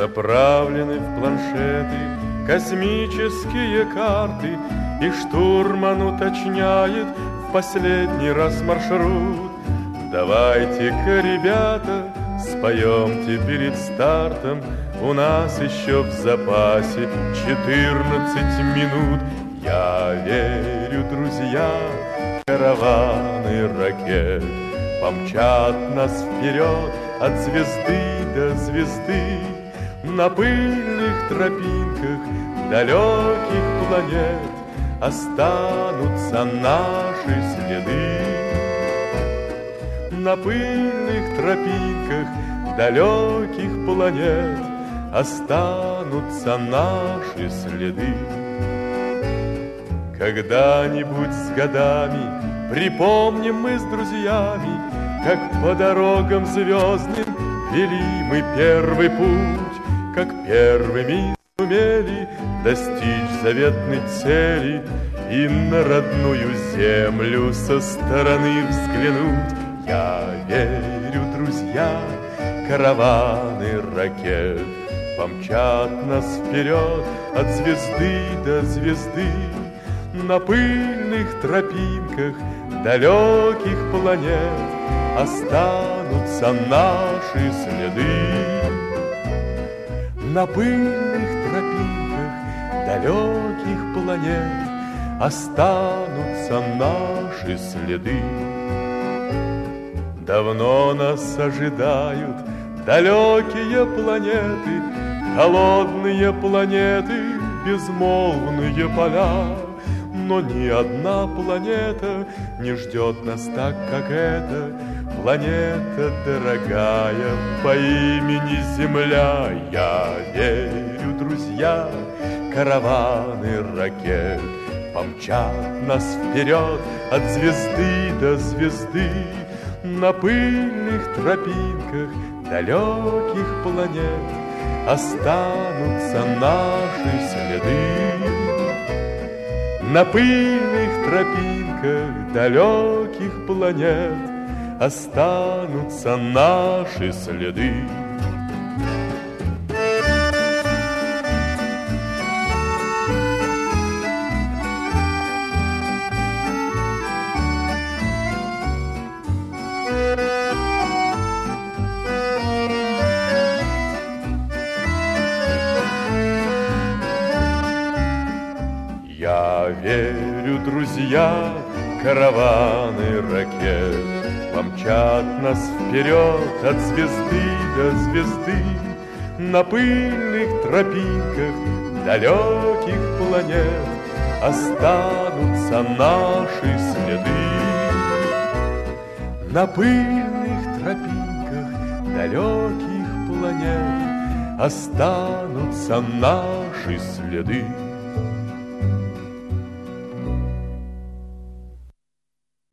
Направлены в планшеты космические карты, и штурман уточняет в последний раз маршрут. Давайте-ка, ребята, споемте перед стартом, у нас еще в запасе 14 минут. Я верю, друзья, караваны ракет помчат нас вперед от звезды до звезды. На пыльных тропинках далеких планет останутся наши следы. На пыльных тропинках далеких планет останутся наши следы. Когда-нибудь с годами припомним мы с друзьями, как по дорогам звездным вели мы первый путь, как первыми сумели достичь заветной цели и на родную землю со стороны взглянуть. Я верю, друзья, караваны ракет помчат нас вперед от звезды до звезды. На пыльных тропинках далеких планет останутся наши следы. На пыльных тропинках далеких планет останутся наши следы. Давно нас ожидают далекие планеты, холодные планеты, безмолвные поля. Но ни одна планета не ждет нас так, как эта планета дорогая по имени Земля. Я верю, друзья, караваны ракет помчат нас вперед от звезды до звезды. На пыльных тропинках далеких планет останутся наши следы. На пыльных тропинках далеких планет останутся наши следы. Я верю, друзья, караваны ракет помчат нас вперед от звезды до звезды. На пыльных тропинках далеких планет останутся наши следы. На пыльных тропинках далеких планет останутся наши следы.